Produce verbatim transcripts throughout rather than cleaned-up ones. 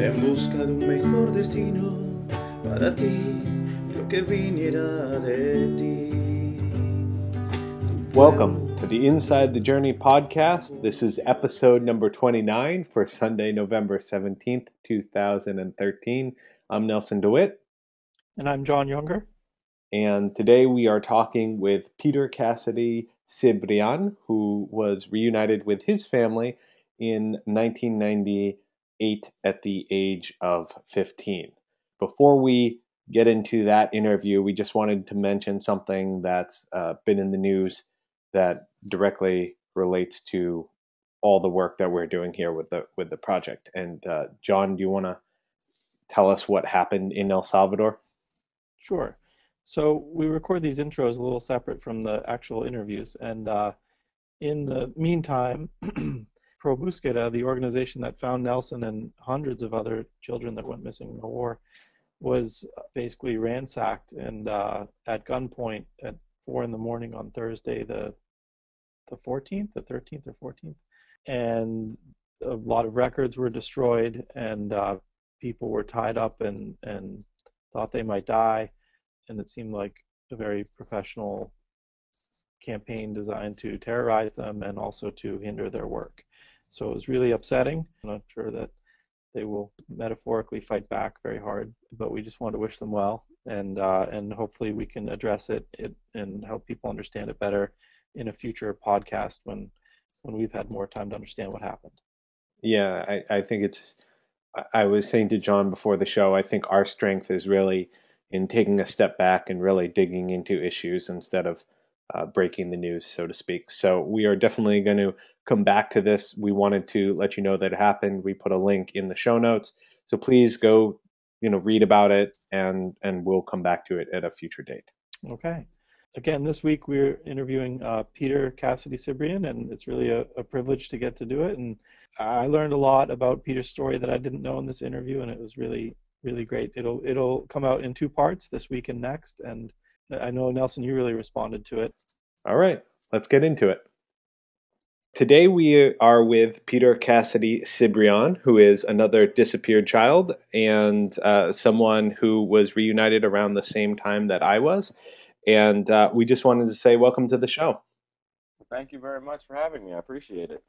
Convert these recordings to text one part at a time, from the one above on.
en busca de un mejor destino para ti, lo que viniera de ti. Welcome to the Inside the Journey podcast. This is episode number twenty-nine for Sunday, November seventeenth, two thousand thirteen. I'm Nelson DeWitt. And I'm John Younger. And today we are talking with Peter Cassidy Cibrian, who was reunited with his family in nineteen ninety-eight at the age of fifteen. Before we get into that interview, we just wanted to mention something that's uh, been in the news that directly relates to all the work that we're doing here with the with the project. And uh, John, do you want to tell us what happened in El Salvador? Sure. So we record these intros a little separate from the actual interviews. And uh, in the meantime, Pro Búsqueda, the organization that found Nelson and hundreds of other children that went missing in the war, was basically ransacked and uh, at gunpoint at four in the morning on Thursday, the the fourteenth, the thirteenth or fourteenth. And a lot of records were destroyed, and uh, people were tied up and, and thought they might die. And it seemed like a very professional campaign designed to terrorize them and also to hinder their work. So it was really upsetting. I'm not sure that they will metaphorically fight back very hard, but we just want to wish them well, and uh, and hopefully we can address it, it and help people understand it better in a future podcast when when we've had more time to understand what happened. Yeah, I, I think it's, I was saying to John before the show, I think our strength is really in taking a step back and really digging into issues instead of uh, breaking the news, so to speak. So we are definitely going to come back to this. We wanted to let you know that it happened. We put a link in the show notes. So please go, you know, read about it, and, and we'll come back to it at a future date. Okay. Again, this week we're interviewing uh, Peter Cassidy Cibrian, and it's really a, a privilege to get to do it. And I learned a lot about Peter's story that I didn't know in this interview, and it was really, really great. It'll it'll come out in two parts, this week and next. And I know, Nelson, you really responded to it. All right, let's get into it. Today we are with Peter Cassidy Cibrian, who is another disappeared child and uh, someone who was reunited around the same time that I was. And uh, we just wanted to say welcome to the show. Thank you very much for having me. I appreciate it.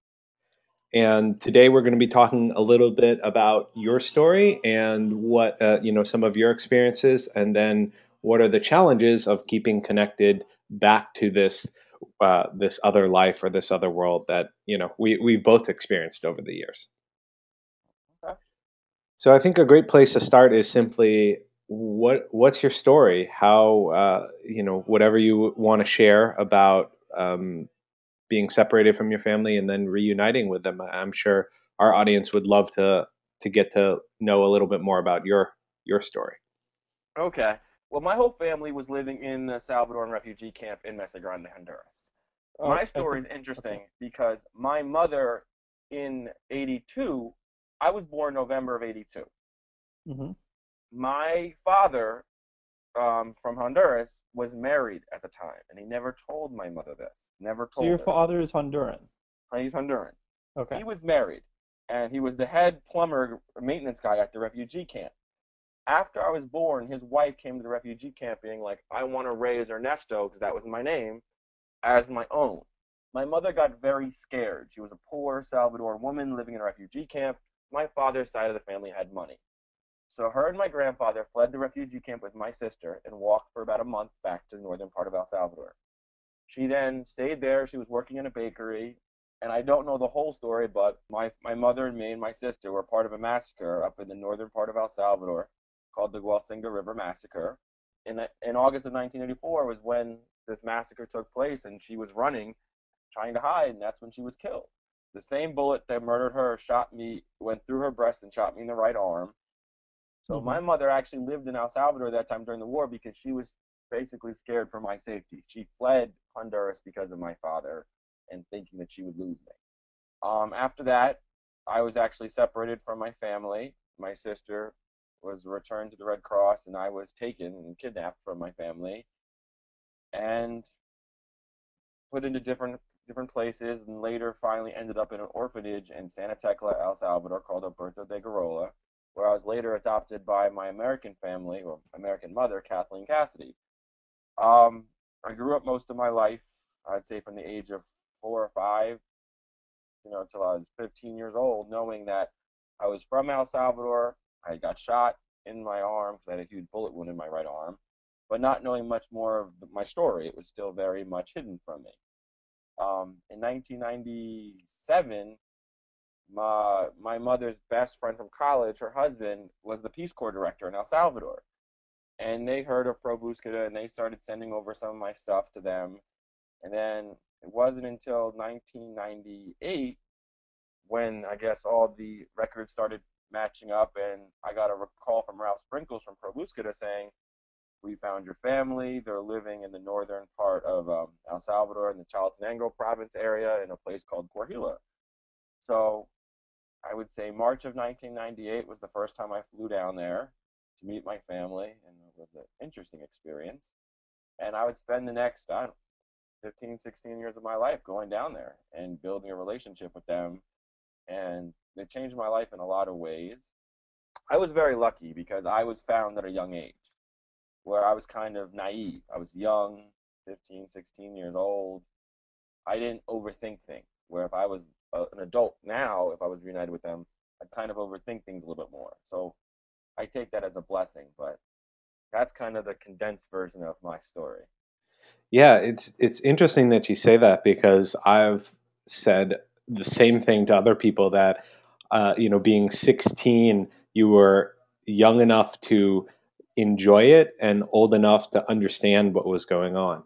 And today we're going to be talking a little bit about your story and what, uh, you know, some of your experiences, and then what are the challenges of keeping connected back to this uh, this other life or this other world that, you know, we, we've both experienced over the years. Okay. So I think a great place to start is simply what what's your story? How, uh, you know, whatever you want to share about um, being separated from your family and then reuniting with them. I'm sure our audience would love to to get to know a little bit more about your your story. Okay. Well, my whole family was living in the Salvadoran refugee camp in Mesa Grande, Honduras. Oh, My I story is think- interesting okay. because my mother in eighty-two, I was born November of eighty-two. Mhm. My father um, from Honduras was married at the time, and he never told my mother this. Never So told your her. father is Honduran. He's Honduran. Okay. He was married, and he was the head plumber maintenance guy at the refugee camp. After I was born, his wife came to the refugee camp being like, I want to raise Ernesto, because that was my name, as my own. My mother got very scared. She was a poor Salvadoran woman living in a refugee camp. My father's side of the family had money. So her and my grandfather fled the refugee camp with my sister and walked for about a month back to the northern part of El Salvador. She then stayed there. She was working in a bakery. And I don't know the whole story, but my, my mother and me and my sister were part of a massacre up in the northern part of El Salvador called the Gualcinga River Massacre. In, in August of nineteen eighty-four was when this massacre took place, and she was running, trying to hide, and that's when she was killed. The same bullet that murdered her shot me, went through her breast and shot me in the right arm. So Mhm. my mother actually lived in El Salvador that time during the war because she was basically scared for my safety. She fled Honduras because of my father and thinking that she would lose me. Um, after that, I was actually separated from my family. My sister was returned to the Red Cross, and I was taken and kidnapped from my family and put into different different places, and later finally ended up in an orphanage in Santa Tecla, El Salvador, called Alberto de Garola, where I was later adopted by my American family, or American mother, Kathleen Cassidy. Um, I grew up most of my life, I'd say from the age of four or five, you know, until I was fifteen years old, knowing that I was from El Salvador. I got shot in my arm because I had a huge bullet wound in my right arm, but not knowing much more of my story. It was still very much hidden from me. Um, in nineteen ninety-seven, my, my mother's best friend from college, her husband, was the Peace Corps director in El Salvador. And they heard of Pro Búsqueda, and they started sending over some of my stuff to them. And then it wasn't until nineteen ninety-eight when I guess all the records started matching up, and I got a call from Ralph Sprinkles from Pro Búsqueda saying, "We found your family. They're living in the northern part of um, El Salvador in the Chalatenango province area in a place called Coahuila." So I would say March of nineteen ninety-eight was the first time I flew down there to meet my family, and it was an interesting experience. And I would spend the next, I don't know, fifteen, sixteen years of my life going down there and building a relationship with them. And it changed my life in a lot of ways. I was very lucky because I was found at a young age where I was kind of naive. I was young, fifteen, sixteen years old. I didn't overthink things, where if I was a, an adult now, if I was reunited with them, I'd kind of overthink things a little bit more. So I take that as a blessing, but that's kind of the condensed version of my story. Yeah, it's it's interesting that you say that, because I've said the same thing to other people, that uh, you know, being sixteen, you were young enough to enjoy it and old enough to understand what was going on.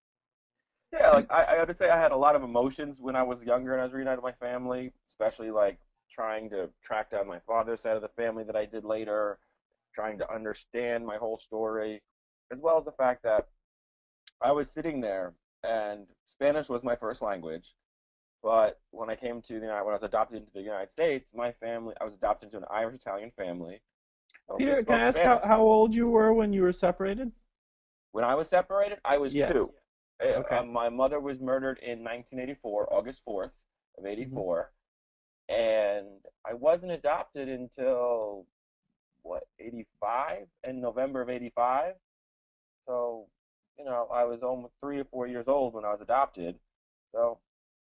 Yeah, like I, I would say I had a lot of emotions when I was younger and I was reunited with my family, especially like trying to track down my father's side of the family that I did later, trying to understand my whole story, as well as the fact that I was sitting there and Spanish was my first language. But when I came to the United, when I was adopted into the United States, my family, I was adopted into an Irish Italian family. So they Peter, can spoke I ask Spanish. how, how old you were when you were separated? When I was separated, I was Yes. two. Uh, Okay. uh, my mother was murdered in nineteen eighty-four, August fourth of eighty-four, and I wasn't adopted until what, eighty-five, in November of eighty-five. So, you know, I was almost three or four years old when I was adopted. So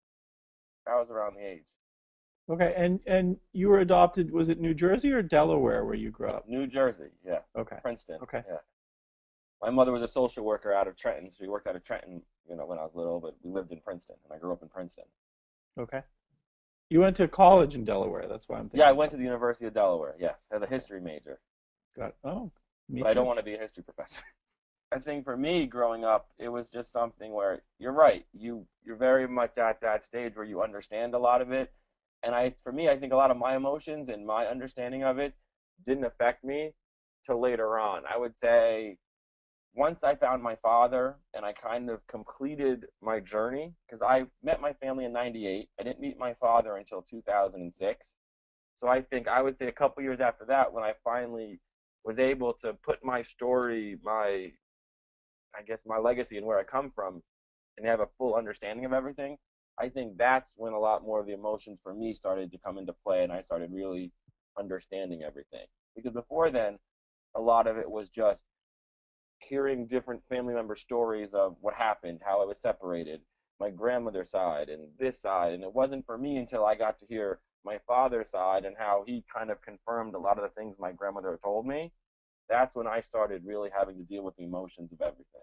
I was around the age. Okay, and and you were adopted, was it New Jersey or Delaware where you grew up? New Jersey, yeah. Okay. Princeton. Okay. Yeah. My mother was a social worker out of Trenton. She worked out of Trenton, you know, when I was little, but we lived in Princeton, and I grew up in Princeton. Okay. You went to college in Delaware, that's why I'm thinking. Yeah, I went to the University of Delaware, yeah, as a history major. Got it. Oh, me But I too. don't want to be a history professor. I think for me, growing up, it was just something where you're right. You you're very much at that stage where you understand a lot of it, and I, for me, I think a lot of my emotions and my understanding of it didn't affect me till later on. I would say once I found my father and I kind of completed my journey, because I met my family in ninety-eight. I didn't meet my father until two thousand six. So I think I would say a couple years after that, when I finally was able to put my story, my, I guess, my legacy and where I come from, and have a full understanding of everything, I think that's when a lot more of the emotions for me started to come into play, and I started really understanding everything. Because before then, a lot of it was just hearing different family member stories of what happened, how I was separated, my grandmother's side and this side. And it wasn't for me until I got to hear my father's side and how he kind of confirmed a lot of the things my grandmother told me. That's when I started really having to deal with the emotions of everything.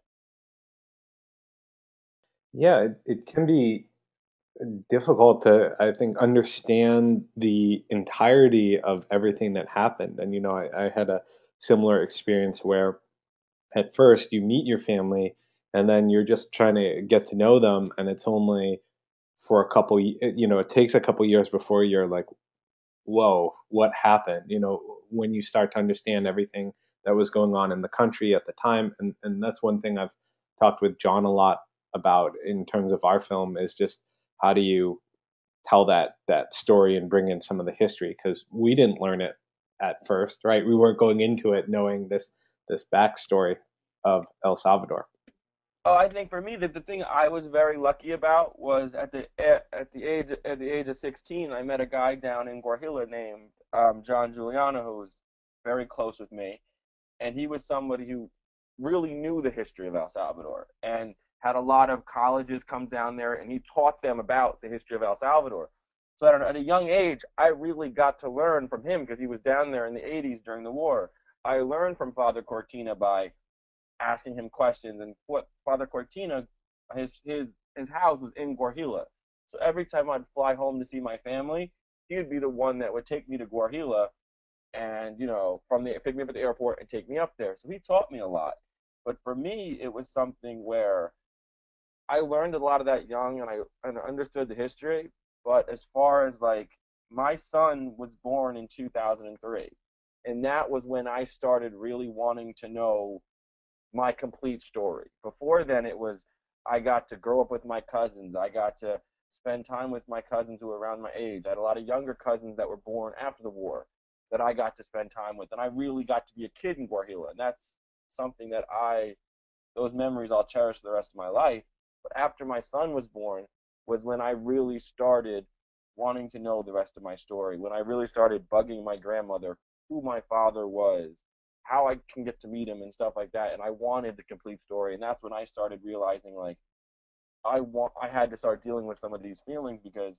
Yeah, it, it can be difficult to, I think, understand the entirety of everything that happened. And, you know, I, I had a similar experience where at first you meet your family and then you're just trying to get to know them. And it's only for a couple, you know, it takes a couple years before you're like, whoa, what happened? You know, when you start to understand everything that was going on in the country at the time. And, and that's one thing I've talked with John a lot about in terms of our film, is just how do you tell that that story and bring in some of the history, because we didn't learn it at first, right? We weren't going into it knowing this this backstory of El Salvador. Oh, I think for me that the thing I was very lucky about was at the at, at the age at the age of sixteen, I met a guy down in Guarjilla named um, John Juliano who was very close with me, and he was somebody who really knew the history of El Salvador and had a lot of colleges come down there, and he taught them about the history of El Salvador. So at a, at a young age, I really got to learn from him because he was down there in the eighties during the war. I learned from Father Cortina by asking him questions. And what Father Cortina, his his his house was in Guarjilla, so every time I'd fly home to see my family, he would be the one that would take me to Guarjilla, and you know, from the pick me up at the airport and take me up there. So he taught me a lot. But for me, it was something where I learned a lot of that young, and I and understood the history. But as far as like my son was born in two thousand three, and that was when I started really wanting to know my complete story. Before then, it was I got to grow up with my cousins. I got to spend time with my cousins who were around my age. I had a lot of younger cousins that were born after the war that I got to spend time with, and I really got to be a kid in Guarjilla, and that's something that I those memories I'll cherish for the rest of my life. But after my son was born was when I really started wanting to know the rest of my story, when I really started bugging my grandmother who my father was, how I can get to meet him and stuff like that. And I wanted the complete story. And that's when I started realizing like I want I had to start dealing with some of these feelings because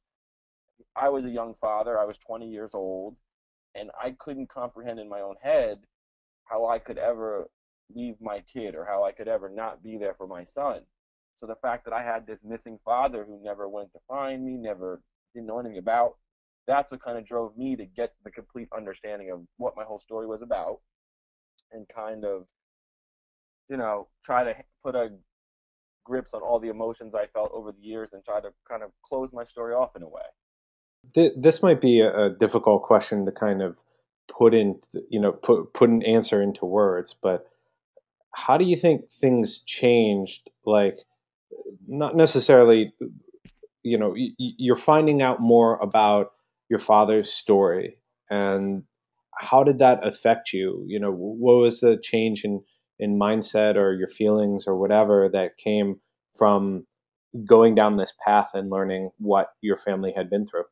I was a young father. I was twenty years old, and I couldn't comprehend in my own head how I could ever leave my kid or how I could ever not be there for my son. So the fact that I had this missing father who never went to find me, never didn't know anything about, that's what kind of drove me to get the complete understanding of what my whole story was about and kind of, you know, try to put a grips on all the emotions I felt over the years and try to kind of close my story off in a way. This might be a, a difficult question to kind of put in, you know, put put an answer into words, but how do you think things changed? Like, not necessarily, you know, you're finding out more about your father's story, and how did that affect you? You know, what was the change in in mindset or your feelings or whatever that came from going down this path and learning what your family had been through?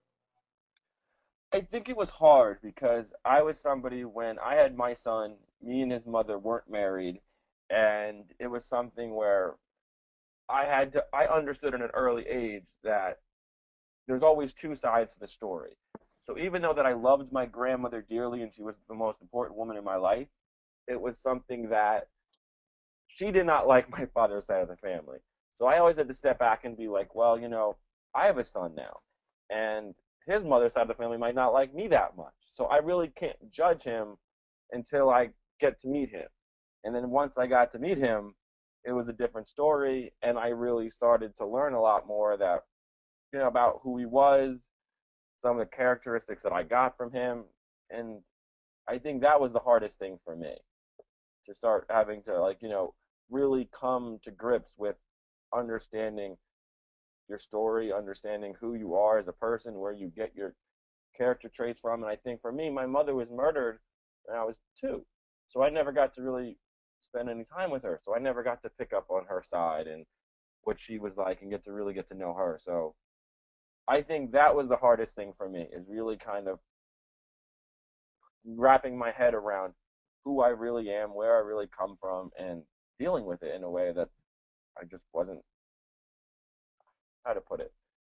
I think it was hard because I was somebody when I had my son, me and his mother weren't married, and it was something where I had to I understood at an early age that there's always two sides to the story. So even though that I loved my grandmother dearly and she was the most important woman in my life, it was something that she did not like my father's side of the family. So I always had to step back and be like, well, you know, I have a son now, and his mother's side of the family might not like me that much. So I really can't judge him until I get to meet him. And then once I got to meet him, it was a different story, and I really started to learn a lot more that you know about who he was, some of the characteristics that I got from him, and I think that was the hardest thing for me to start having to like you know really come to grips with understanding your story, understanding who you are as a person, where you get your character traits from. And I think for me, my mother was murdered when I was two, so I never got to really spend any time with her. So I never got to pick up on her side and what she was like and get to really get to know her. So I think that was the hardest thing for me is really kind of wrapping my head around who I really am, where I really come from, and dealing with it in a way that I just wasn't, how to put it.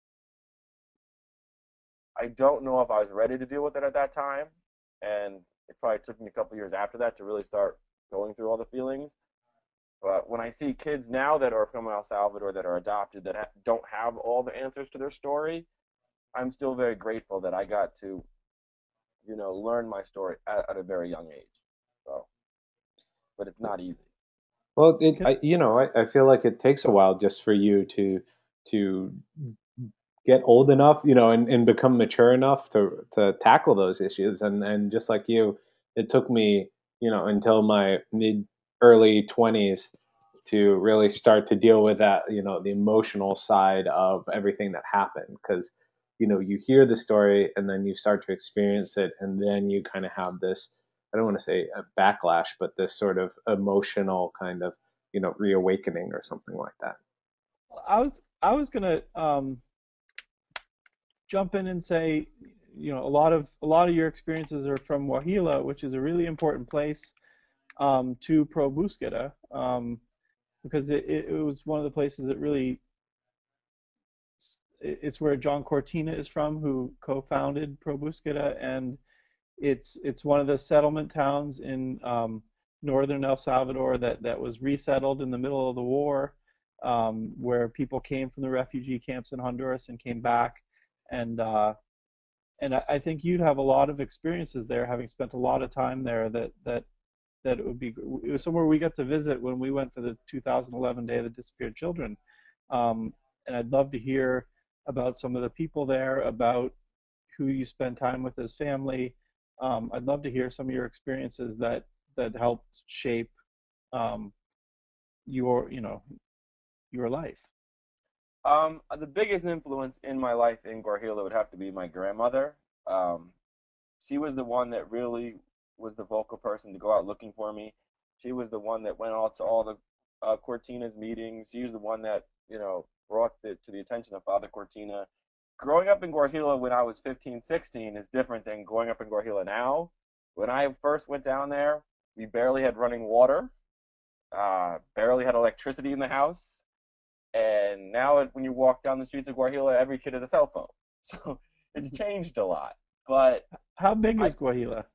I don't know if I was ready to deal with it at that time, and it probably took me a couple years after that to really start going through all the feelings. But when I see kids now that are from El Salvador that are adopted that ha- don't have all the answers to their story, I'm still very grateful that I got to, you know, learn my story at, at a very young age. So, but it's not easy. Well, it, I, you know, I, I feel like it takes a while just for you to to get old enough, you know, and, and become mature enough to to tackle those issues. And and just like you, it took me, you know, until my mid early twenties to really start to deal with that, you know, the emotional side of everything that happened. Because, you know, you hear the story and then you start to experience it, and then you kind of have this, I don't want to say a backlash, but this sort of emotional kind of you know, reawakening or something like that. I was I was gonna um, jump in and say, you know, a lot of a lot of your experiences are from Guajila, which is a really important place um, to Pro Busqueta, um, because it, it, it was one of the places that really it's where John Cortina is from, who co-founded Pro Busqueta, and it's it's one of the settlement towns in um, northern El Salvador that, that was resettled in the middle of the war, um, where people came from the refugee camps in Honduras and came back, and uh, and I, I think you'd have a lot of experiences there, having spent a lot of time there. That that that it would be it was somewhere we got to visit when we went for the two thousand eleven Day of the Disappeared Children, um, and I'd love to hear about some of the people there, about who you spend time with as family. Um, I'd love to hear some of your experiences that that helped shape um, your, you know, your life. Um, the biggest influence in my life in Guajila would have to be my grandmother. Um, she was the one that really was the vocal person to go out looking for me. She was the one that went out to all the uh, Cortina's meetings. She was the one that, you know, brought it to the attention of Father Cortina. Growing up in Guajila when I was fifteen, sixteen is different than growing up in Guajila now. When I first went down there, we barely had running water, uh, barely had electricity in the house, and now when you walk down the streets of Guajila, every kid has a cell phone. So it's changed a lot. But how big is I, Guajila?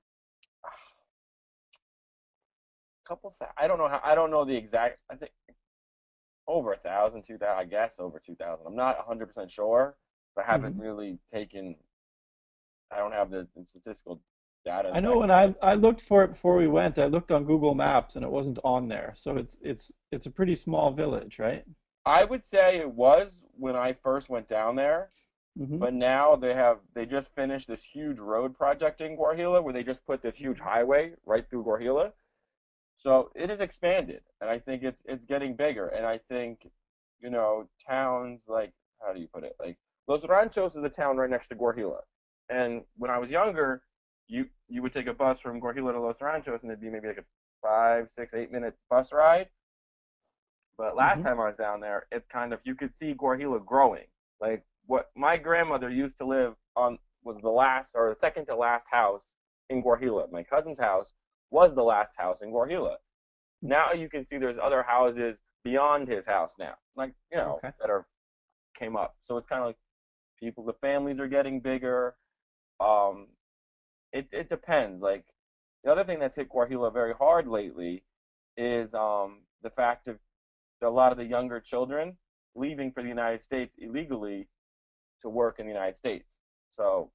Couple, I don't know how. I don't know the exact. I think over a thousand, two thousand. I guess over two thousand. I'm not one hundred percent sure. I haven't mm-hmm. really taken. I don't have the, the statistical data. I know when I I looked for it before we went, I looked on Google Maps and it wasn't on there. So it's it's it's a pretty small village, right? I would say it was when I first went down there, mm-hmm. but now they have they just finished this huge road project in Guajila where they just put this huge highway right through Guajila. So it is expanded, and I think it's it's getting bigger. And I think, you know, towns like, how do you put it? Like Los Ranchos is a town right next to Guajila. And when I was younger, you you would take a bus from Guajila to Los Ranchos, and it'd be maybe like a five, six, eight minute bus ride. But last mm-hmm. time I was down there, it's kind of, you could see Guajila growing. Like what my grandmother used to live on was the last or the second to last house in Guajila. My cousin's house was the last house in Guajila. Now you can see there's other houses beyond his house now, like, you know, okay. that are came up. So it's kind of like people, the families are getting bigger. Um, it it depends. Like the other thing that's hit Guajila very hard lately is um the fact of a lot of the younger children leaving for the United States illegally to work in the United States. So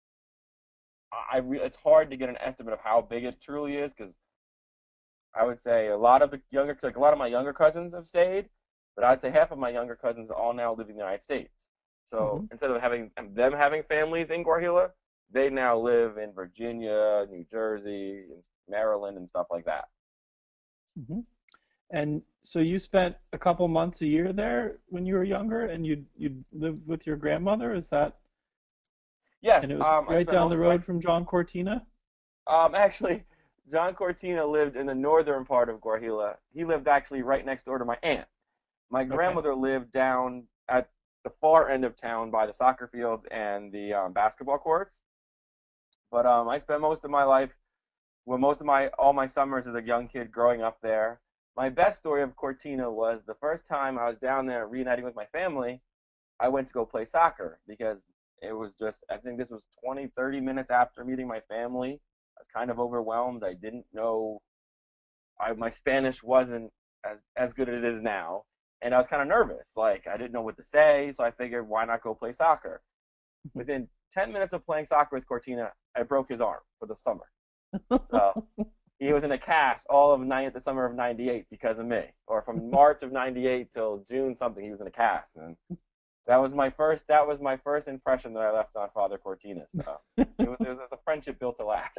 I re- it's hard to get an estimate of how big it truly is, because I would say a lot of the younger, like a lot of my younger cousins have stayed, but I'd say half of my younger cousins all now live in the United States. So mm-hmm. instead of having them having families in Guajila, they now live in Virginia, New Jersey, Maryland, and stuff like that. Mm-hmm. And so you spent a couple months a year there when you were younger, and you you lived with your grandmother. Is that? Yes. And it was um, right down the road my... from John Cortina? Um, actually, John Cortina lived in the northern part of Guajila. He lived actually right next door to my aunt. My grandmother okay. lived down at the far end of town by the soccer fields and the um, basketball courts. But um, I spent most of my life, well, most of my, all my summers as a young kid growing up there. My best story of Cortina was the first time I was down there reuniting with my family, I went to go play soccer because it was just, I think this was twenty, thirty minutes after meeting my family. I was kind of overwhelmed. I didn't know, I, my Spanish wasn't as, as good as it is now. And I was kind of nervous. Like, I didn't know what to say, so I figured, why not go play soccer? Within ten minutes of playing soccer with Cortina, I broke his arm for the summer. So he was in a cast all of nine, the summer of ninety-eight because of me. Or from March of ninety-eight till June something, he was in a cast. And that was my first, that was my first impression that I left on Father Cortina. So it was, it was a friendship built to last.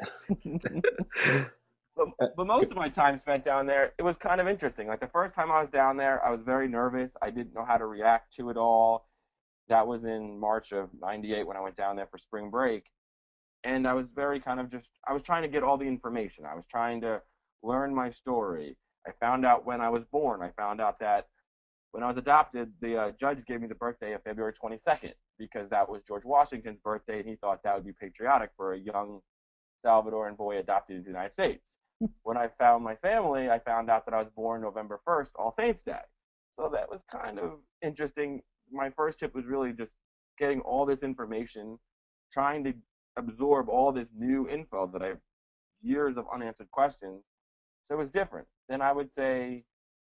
But, but most of my time spent down there, it was kind of interesting. Like the first time I was down there, I was very nervous. I didn't know how to react to it all. That was in March of ninety-eight when I went down there for spring break. And I was very kind of just, I was trying to get all the information. I was trying to learn my story. I found out when I was born. I found out that when I was adopted, the uh, judge gave me the birthday of February twenty-second because that was George Washington's birthday, and he thought that would be patriotic for a young Salvadoran boy adopted into the United States. When I found my family, I found out that I was born November first, All Saints Day. So that was kind of interesting. My first trip was really just getting all this information, trying to absorb all this new info that I have years of unanswered questions. So it was different. Then I would say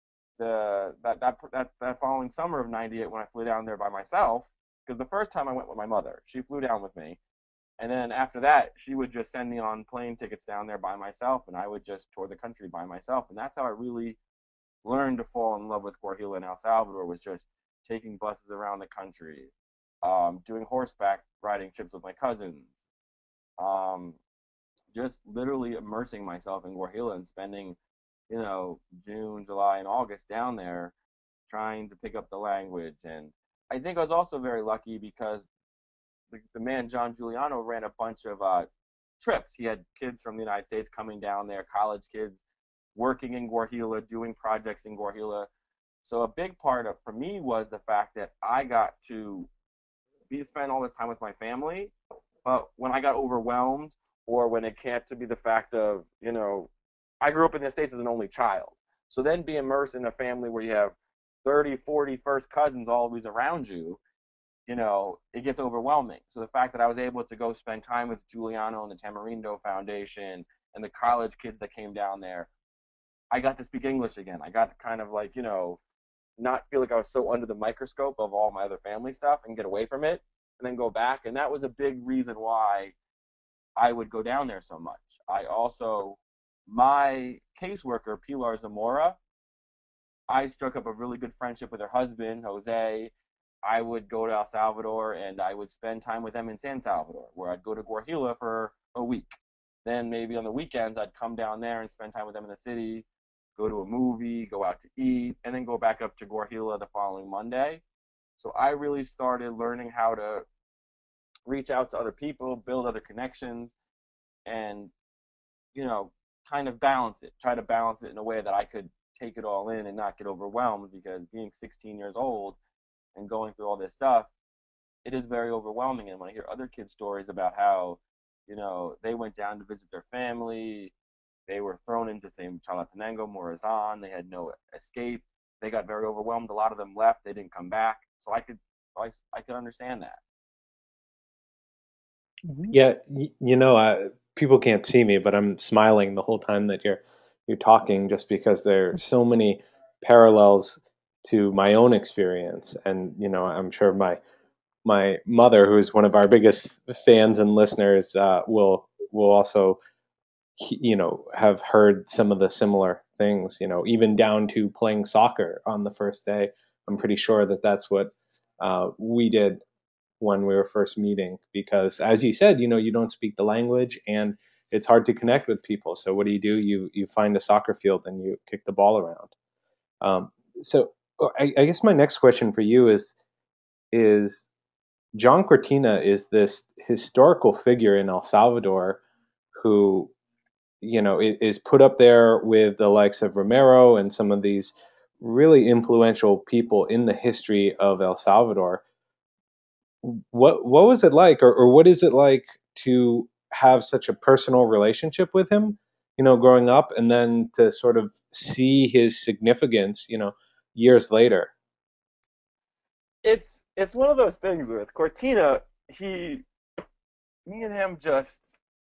the that that that, that following summer of ninety-eight when I flew down there by myself, because the first time I went with my mother, she flew down with me, and then after that she would just send me on plane tickets down there by myself, and I would just tour the country by myself, and that's how I really learned to fall in love with Guajira and El Salvador, was just taking buses around the country, um, doing horseback riding trips with my cousins, um, just literally immersing myself in Guajira and spending, you know, June, July, and August down there trying to pick up the language. And I think I was also very lucky because the, the man John Giuliano ran a bunch of uh, trips. He had kids from the United States coming down there, college kids working in Guajira, doing projects in Guajira. So a big part of for me was the fact that I got to be spend all this time with my family, but when I got overwhelmed or when it can't to be the fact of, you know, I grew up in the States as an only child. So then be immersed in a family where you have thirty, forty first cousins always around you, you know, it gets overwhelming. So the fact that I was able to go spend time with Giuliano and the Tamarindo Foundation and the college kids that came down there, I got to speak English again. I got to kind of like, you know, not feel like I was so under the microscope of all my other family stuff and get away from it and then go back. And that was a big reason why I would go down there so much. I also, my caseworker, Pilar Zamora, I struck up a really good friendship with her husband, Jose. I would go to El Salvador and I would spend time with them in San Salvador, where I'd go to Guajira for a week. Then maybe on the weekends, I'd come down there and spend time with them in the city, go to a movie, go out to eat, and then go back up to Guajira the following Monday. So I really started learning how to reach out to other people, build other connections, and, you know, kind of balance it, try to balance it in a way that I could take it all in and not get overwhelmed, because being sixteen years old and going through all this stuff, it is very overwhelming. And when I hear other kids' stories about how, you know, they went down to visit their family, they were thrown into, say, Chalatenango, Morazan. They had no escape. They got very overwhelmed. A lot of them left. They didn't come back. So I could, I, I could understand that. Yeah, y- you know, I, people can't see me, but I'm smiling the whole time that you're you're talking, just because there are so many parallels to my own experience, and you know, I'm sure my my mother, who's one of our biggest fans and listeners, uh, will will also, you know, have heard some of the similar things, you know, even down to playing soccer on the first day. I'm pretty sure that that's what uh, we did when we were first meeting, because as you said, you know, you don't speak the language and it's hard to connect with people. So what do you do? You, you find a soccer field and you kick the ball around. Um, so I, I guess my next question for you is, is John Cortina is this historical figure in El Salvador who, you know, is put up there with the likes of Romero and some of these really influential people in the history of El Salvador. What what was it like, or, or what is it like to have such a personal relationship with him, you know, growing up, and then to sort of see his significance, you know, years later? It's it's one of those things with Cortina. He, me and him just,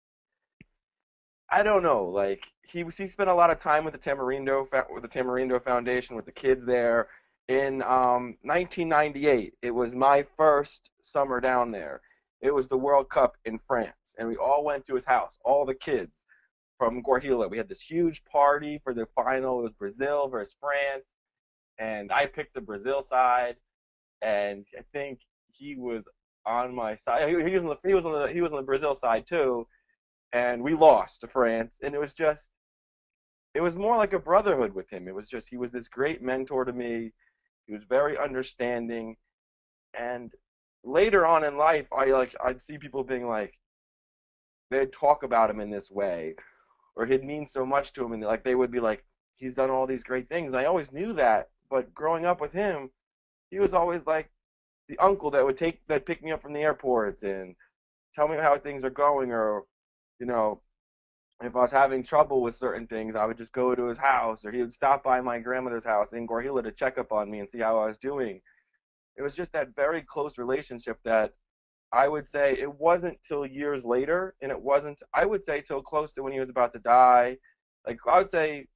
I don't know. Like he was, he spent a lot of time with the Tamarindo with the Tamarindo Foundation with the kids there. In um, nineteen ninety-eight, it was my first summer down there. It was the World Cup in France, and we all went to his house, all the kids from Guajira. We had this huge party for the final. It was Brazil versus France, and I picked the Brazil side, and I think he was on my side. He, he was on the he was on the he was on the Brazil side too, and we lost to France, and it was just it was more like a brotherhood with him. It was just he was this great mentor to me. He was very understanding, and later on in life, I like I'd see people being like, they'd talk about him in this way, or he'd mean so much to him, and like they would be like, he's done all these great things. I always knew that, but growing up with him, he was always like the uncle that would take that pick me up from the airport and tell me how things are going, or you know, if I was having trouble with certain things, I would just go to his house, or he would stop by my grandmother's house in Gorhila to check up on me and see how I was doing. It was just that very close relationship that I would say it wasn't till years later, and it wasn't, I would say, till close to when he was about to die. Like, I would say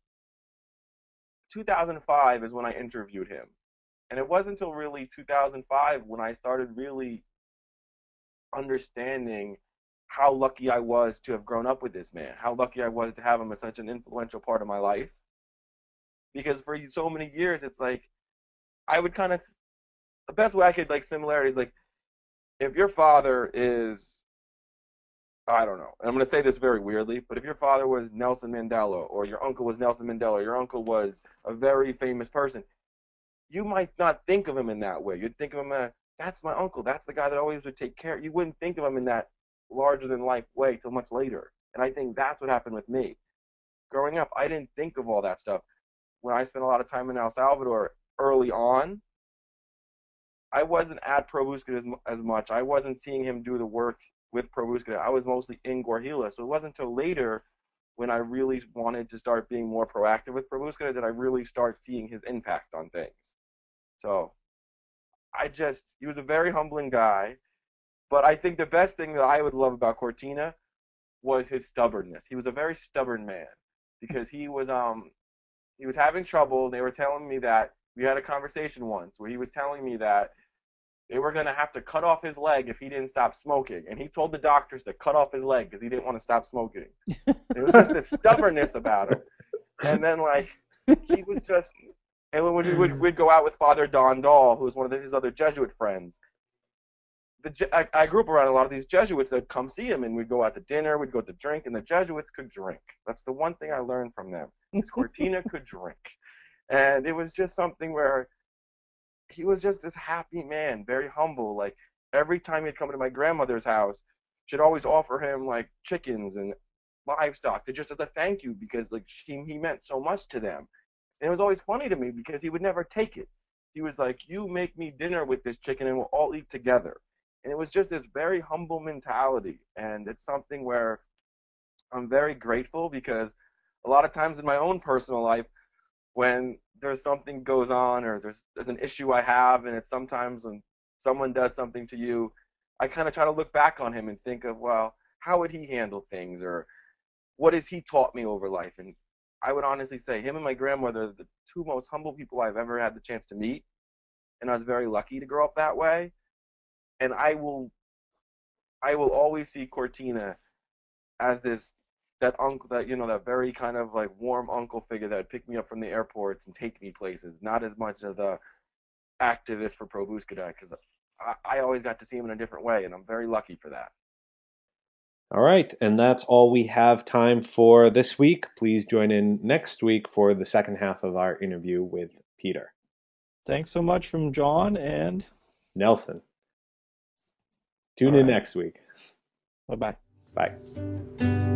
two thousand five is when I interviewed him. And it wasn't until really two thousand five when I started really understanding how lucky I was to have grown up with this man, how lucky I was to have him as such an influential part of my life. Because for so many years, it's like, I would kind of, the best way I could, like, similarities, like, if your father is, I don't know, and I'm going to say this very weirdly, but if your father was Nelson Mandela, or your uncle was Nelson Mandela, or your uncle was a very famous person, you might not think of him in that way. You'd think of him as, that's my uncle, that's the guy that always would take care. You wouldn't think of him in that larger-than-life way till much later. And I think that's what happened with me. Growing up, I didn't think of all that stuff. When I spent a lot of time in El Salvador early on, I wasn't at Probuscida as, as much. I wasn't seeing him do the work with Probuscida. I was mostly in Gorhila. So it wasn't until later when I really wanted to start being more proactive with Probuscida that I really start seeing his impact on things. So I just, he was a very humbling guy. But I think the best thing that I would love about Cortina was his stubbornness. He was a very stubborn man because he was um he was having trouble. They were telling me that, we had a conversation once where he was telling me that they were going to have to cut off his leg if he didn't stop smoking. And he told the doctors to cut off his leg because he didn't want to stop smoking. It was just this stubbornness about him. And then, like, he was just, and when we would we'd go out with Father Don Dahl, who was one of his other Jesuit friends, the I, I grew up around a lot of these Jesuits that come see him, and we'd go out to dinner, we'd go to drink, and the Jesuits could drink. That's the one thing I learned from them. Is Cortina could drink. And it was just something where he was just this happy man, very humble. Like, every time he'd come to my grandmother's house, she'd always offer him, like, chickens and livestock to, just as a thank you, because, like, she, he meant so much to them. And it was always funny to me because he would never take it. He was like, you make me dinner with this chicken and we'll all eat together. And it was just this very humble mentality. And it's something where I'm very grateful, because a lot of times in my own personal life, when there's something goes on, or there's there's an issue I have, and it's sometimes when someone does something to you, I kind of try to look back on him and think of, well, how would he handle things, or what has he taught me over life? And I would honestly say him and my grandmother are the two most humble people I've ever had the chance to meet, and I was very lucky to grow up that way. And I will, I will always see Cortina as this, that uncle, that, you know, that very kind of like warm uncle figure that would pick me up from the airports and take me places. Not as much of the activist for Probuscida, because I, I always got to see him in a different way, and I'm very lucky for that. All right, and that's all we have time for this week. Please join in next week for the second half of our interview with Peter. Thanks so much from John and Nelson. Tune all in right. next week. Bye-bye. Bye.